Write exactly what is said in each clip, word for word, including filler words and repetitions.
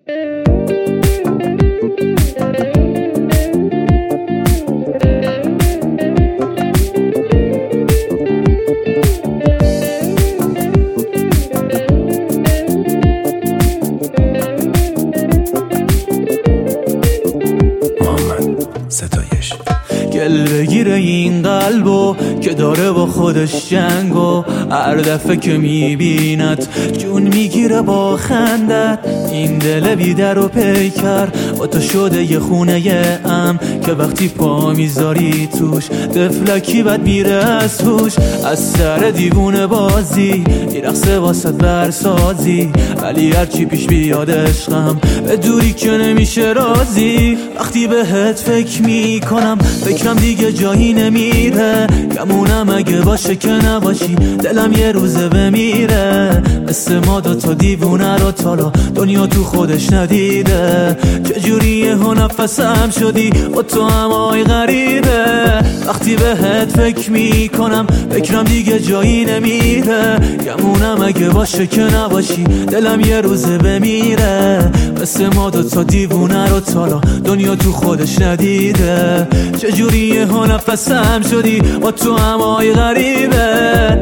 گل بگیره این قلبو که داره با خودش جنگو، هر دفعه که میبیند جون میگیره با خندت. این دل بی در و پیکر با تو شده یه خونه ام که وقتی پا میذاری توش دفلکی بد میره از توش. از سر دیوونه بازی میرقصه واسه برسازی، ولی هرچی پیش بیاد عشقم به دوری که نمیشه رازی. وقتی بهت فکر میکنم فکرم دیگه جایی نمیره، گمونم اگه باشه که نباشی دلم یه روزه بمیره. مثل ما دوتا دیوونه رو تالا دنیا تو خودش ندیده، چجوریه ها نفسم شدی و تو همای غریبه. وقتی بهت فکر میکنم فکرم دیگه جایی نمیره، گمونم اگه باشه که نباشی دلم یه روزه بمیره. مثل ما دوتا دیوونه رو تالا دنیا تو خودش ندیده، چجوریه ها نفسم شدی و تو همای غریبه.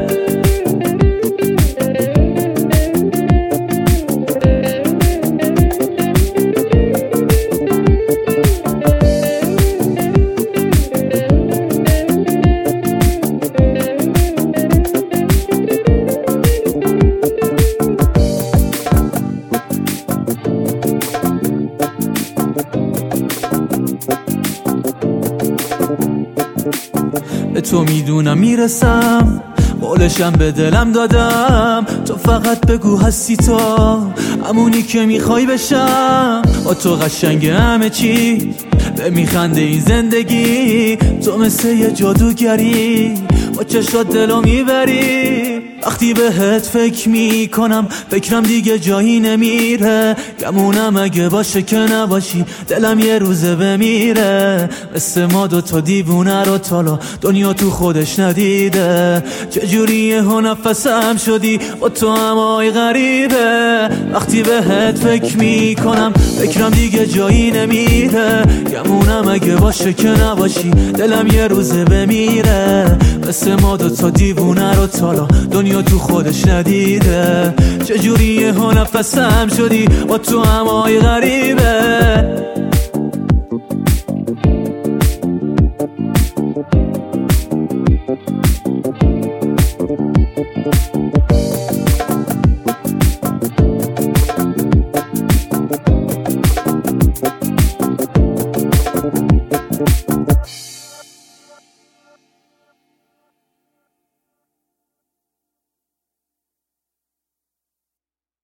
به تو میدونم میرسم، قولشم به دلم دادم، تو فقط بگو هستی تو همونی که میخوای بشم. با تو قشنگ همه چی به میخنده این زندگی، تو مثل یه جادوگری با چشات دلو میبری. وقتی بهت فکر میکنم فکرم دیگه جایی نمیره، گمونم اگه باشه که نباشی دلم یه روزه بمیره. مثل ما دوتا دیوونه رو تالا دنیا تو خودش ندیده، چجوریه ها نفسم شدی و تو همای غریبه. وقتی بهت فکر میکنم فکرم دیگه جایی نمیره، گمونم اگه باشه که نباشی دلم یه روزه بمیره. مثل ما دوتا دیوونه رو تالا دنیا تو خودش ندیده، چجوریه ها نفسم شدی و تو همای غریبه.